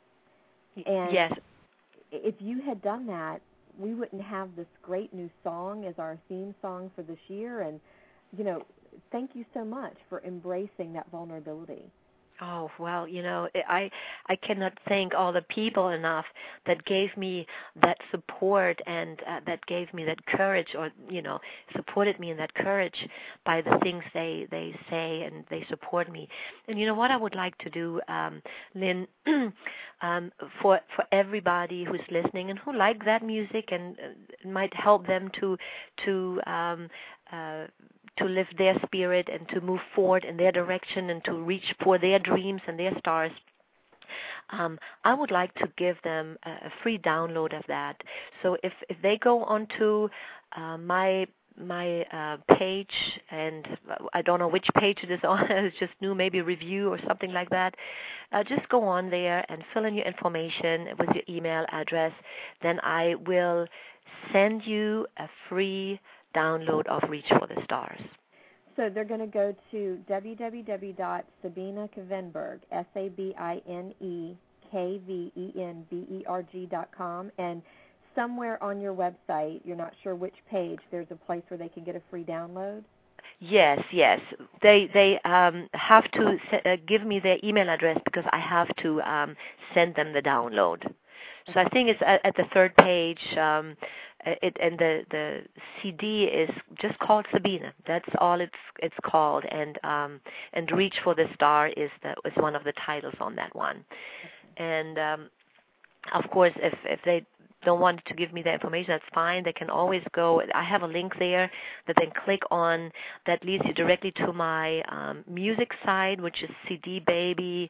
And yes. If you had done that, we wouldn't have this great new song as our theme song for this year. And, you know, thank you so much for embracing that vulnerability. Oh, well, you know, I I cannot thank all the people enough that gave me that support and uh, that gave me that courage, or, you know, supported me in that courage by the things they, they say, and they support me. And you know what I would like to do, um, Lynn, um, for for everybody who's listening and who like that music and uh, might help them to to um, uh, to lift their spirit and to move forward in their direction and to reach for their dreams and their stars. Um, I would like to give them a, a free download of that. So if, if they go onto uh, my my uh, page, and I don't know which page it is on, it's just new, maybe review or something like that, uh, just go on there and fill in your information with your email address. Then I will send you a free download of Reach for the Stars. So they're going to go to w w w dot sabine kvenberg, S A B I N E K V E N B E R G dot com, and somewhere on your website, you're not sure which page, there's a place where they can get a free download? Yes, yes. They they um, have to uh, give me their email address, because I have to um, send them the download. So I think it's at, at the third page. Um, it and the the C D is just called Sabina. That's all it's it's called, and um, and Reach for the Star is the is one of the titles on that one. And um, of course, if if they don't want to give me the information, that's fine. They can always go. I have a link there that they can click on that leads you directly to my um, music site, which is cdbaby.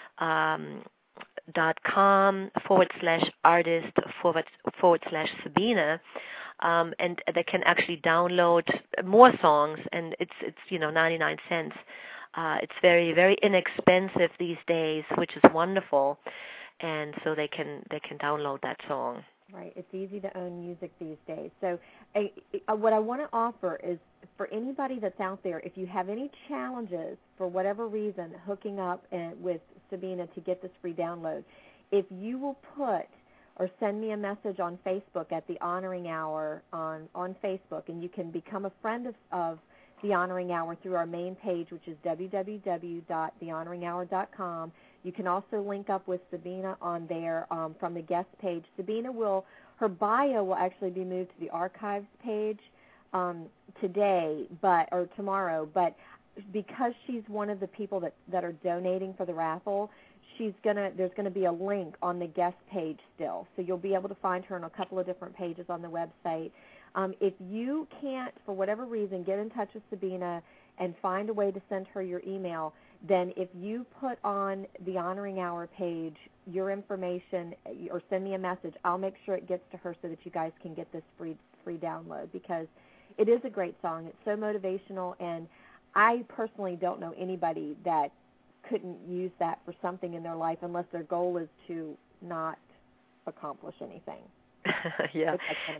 Um, dot com forward slash artist forward forward slash Sabina, um, and they can actually download more songs, and it's it's you know ninety-nine cents. Uh, it's very very inexpensive these days, which is wonderful, and so they can they can download that song. Right, it's easy to own music these days. So uh, what I want to offer is for anybody that's out there, if you have any challenges for whatever reason hooking up and, with Sabina to get this free download, if you will put or send me a message on Facebook at The Honoring Hour on, on Facebook, and you can become a friend of, of The Honoring Hour through our main page, which is w w w dot the honoring hour dot com. You can also link up with Sabina on there um, from the guest page. Sabina will, her bio will actually be moved to the archives page um, today, but or tomorrow. But because she's one of the people that, that are donating for the raffle, she's gonna there's gonna be a link on the guest page still, so you'll be able to find her on a couple of different pages on the website. Um, if you can't, for whatever reason, get in touch with Sabina and find a way to send her your email, then if you put on the Honoring Hour page your information or send me a message, I'll make sure it gets to her so that you guys can get this free free download, because it is a great song. It's so motivational, and I personally don't know anybody that couldn't use that for something in their life unless their goal is to not accomplish anything. Yeah.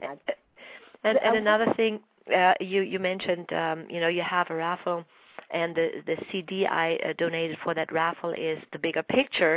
And, and another thing, uh, you, you mentioned, um, you know, you have a raffle, and the, the C D I uh, donated for that raffle is The Bigger Picture,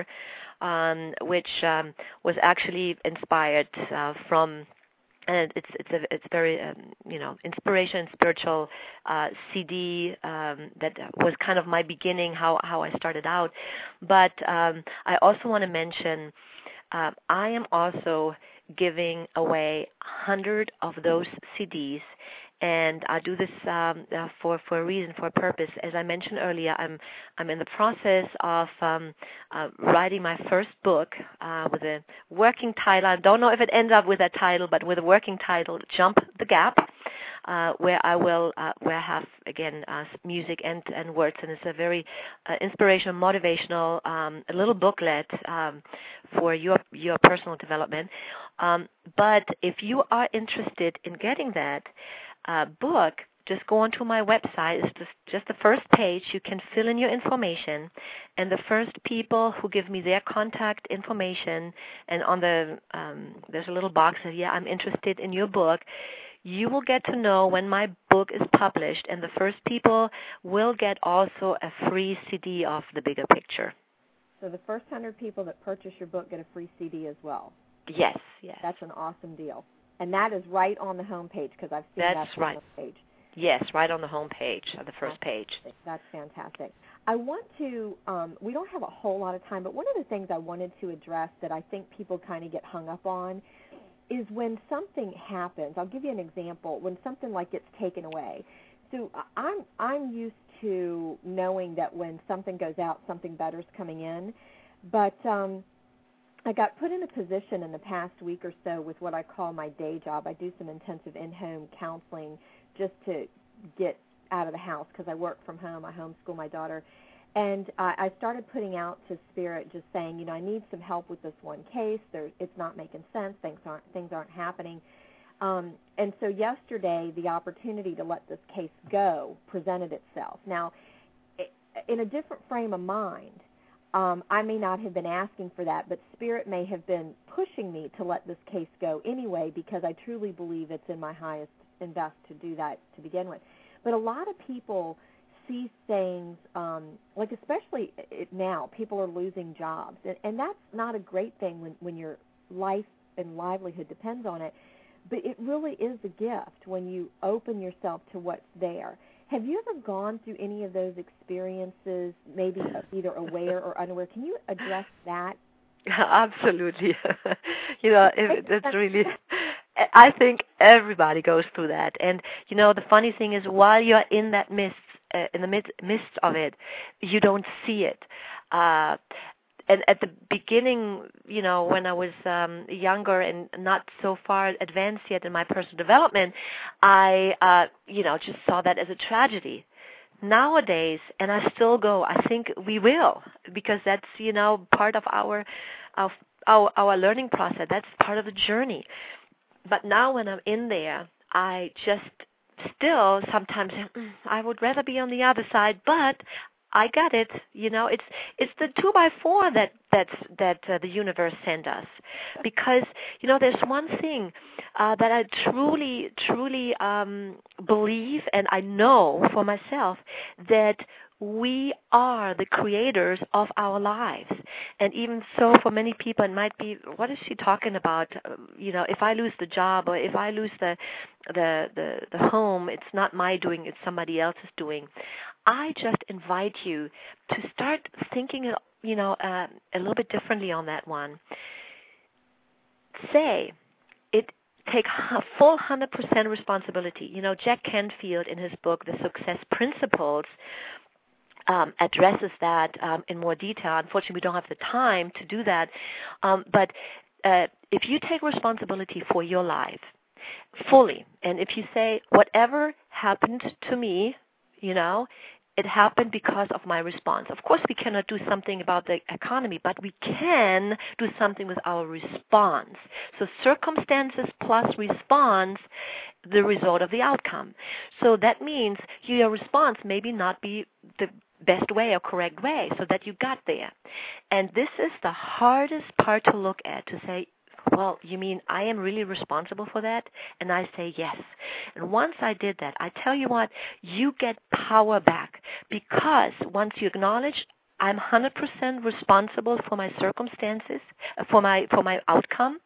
um, which um, was actually inspired uh, from, and it's it's a it's very um, you know inspiration spiritual uh, C D um, that was kind of my beginning, how how I started out. But um, I also want to mention uh, I am also giving away one hundred of those C Ds. And I do this um, uh, for for a reason, for a purpose. As I mentioned earlier, I'm I'm in the process of um, uh, writing my first book uh, with a working title. I don't know if it ends up with that title, but with a working title, "Jump the Gap," uh, where I will uh, where I have again uh, music and and words, and it's a very uh, inspirational, motivational, um, a little booklet um, for your your personal development. Um, but if you are interested in getting that Uh, book, just go onto my website. It's just, just the first page. You can fill in your information, and the first people who give me their contact information, and on the um, there's a little box that, yeah, I'm interested in your book, you will get to know when my book is published, and the first people will get also a free C D of The Bigger Picture. So the first one hundred people that purchase your book get a free C D as well? Yes, yes. That's an awesome deal. And that is right on the home page, because I've seen That's that on right. the page. Yes, right on the home page, on the first page. That's fantastic. I want to, um, we don't have a whole lot of time, but one of the things I wanted to address that I think people kind of get hung up on is when something happens. I'll give you an example. When something like gets taken away. So I'm, I'm used to knowing that when something goes out, something better is coming in. But um, I got put in a position in the past week or so with what I call my day job. I do some intensive in-home counseling just to get out of the house, because I work from home. I homeschool my daughter. And uh, I started putting out to Spirit, just saying, you know, I need some help with this one case. There, it's not making sense. Things aren't, things aren't happening. Um, and so yesterday, the opportunity to let this case go presented itself. Now, in a different frame of mind, Um, I may not have been asking for that, but Spirit may have been pushing me to let this case go anyway, because I truly believe it's in my highest and best to do that to begin with. But a lot of people see things, um, like especially now, people are losing jobs, and, and that's not a great thing when, when your life and livelihood depends on it, but it really is a gift when you open yourself to what's there. Have you ever gone through any of those experiences, maybe either aware or unaware? Can you address that? Absolutely. You know, it, it's really, I think everybody goes through that. And, you know, the funny thing is while you're in that midst, uh, in the midst, midst of it, you don't see it. Uh, and at the beginning, you know, when I was um, younger and not so far advanced yet in my personal development, I, uh, you know, just saw that as a tragedy. Nowadays, and I still go, I think we will, because that's, you know, part of our, our, our, our learning process. That's part of the journey. But now when I'm in there, I just still sometimes mm, I would rather be on the other side, but I got it. You know, it's it's the two by four that that's that uh, the universe sent us, because you know there's one thing uh, that I truly truly um, believe, and I know for myself that we are the creators of our lives. And even so, for many people, it might be, what is she talking about? Um, you know, if I lose the job or if I lose the, the the the home, it's not my doing, it's somebody else's doing. I just invite you to start thinking, you know, uh, a little bit differently on that one. Say, it take full one hundred percent responsibility. You know, Jack Canfield in his book, The Success Principles, Um, addresses that um, in more detail. Unfortunately, we don't have the time to do that. Um, but uh, if you take responsibility for your life fully, and if you say, whatever happened to me, you know, it happened because of my response. Of course, we cannot do something about the economy, but we can do something with our response. So circumstances plus response, the result of the outcome. So that means your response maybe not be the best way or correct way, so that you got there. And this is the hardest part to look at, to say, well, you mean I am really responsible for that? And I say yes. And once I did that, I tell you what, you get power back, because once you acknowledge I'm one hundred percent responsible for my circumstances, for my for my outcome,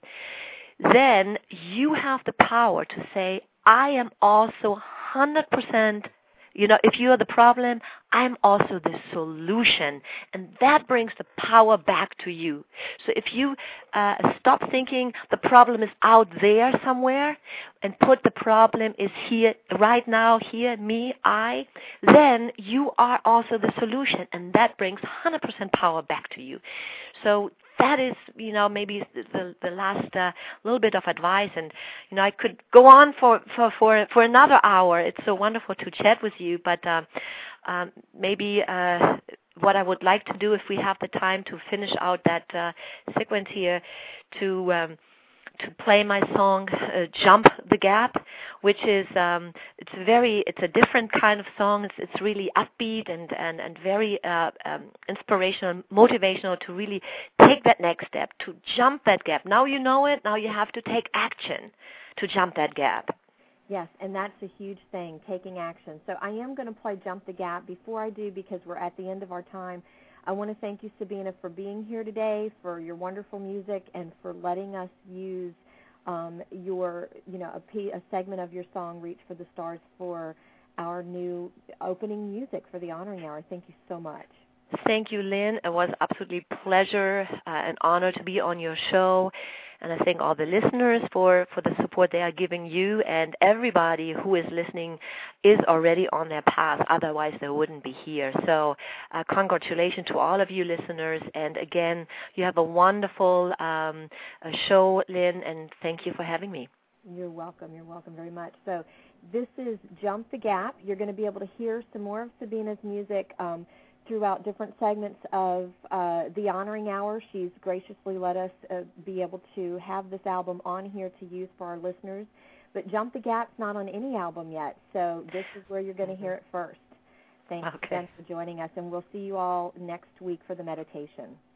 then you have the power to say, I am also one hundred percent, you know, if you are the problem, I'm also the solution. And that brings the power back to you. So if you uh, stop thinking the problem is out there somewhere and put the problem is here, right now, here, me, I, then you are also the solution. And that brings one hundred percent power back to you. So that is, you know, maybe the the last uh, little bit of advice. And, you know, I could go on for, for, for, for another hour. It's so wonderful to chat with you. But uh, um, maybe uh, what I would like to do, if we have the time to finish out that uh, sequence here, to um, to play my song uh, Jump the Gap, which is um, it's very it's a different kind of song. It's it's really upbeat and and and very uh, um, inspirational, motivational to really take that next step, to jump that gap. Now you know it. Now you have to take action to jump that gap. Yes, and that's a huge thing, taking action. So I am going to play Jump the Gap. Before I do, because we're at the end of our time, I want to thank you, Sabina, for being here today, for your wonderful music, and for letting us use um, your, you know, a, p- a segment of your song, Reach for the Stars, for our new opening music for the Honoring Hour. Thank you so much. Thank you, Lynn. It was absolutely a pleasure, uh, an honor to be on your show. And I thank all the listeners for, for the support they are giving you, and everybody who is listening is already on their path. Otherwise, they wouldn't be here. So uh, congratulations to all of you listeners. And again, you have a wonderful um, uh, show, Lynn, and thank you for having me. You're welcome. You're welcome very much. So this is Jump the Gap. You're going to be able to hear some more of Sabina's music um, throughout different segments of uh, the Honoring Hour. She's graciously let us uh, be able to have this album on here to use for our listeners. But Jump the Gap's not on any album yet, so this is where you're going to hear it first. Thanks okay. again for joining us, and we'll see you all next week for the meditation.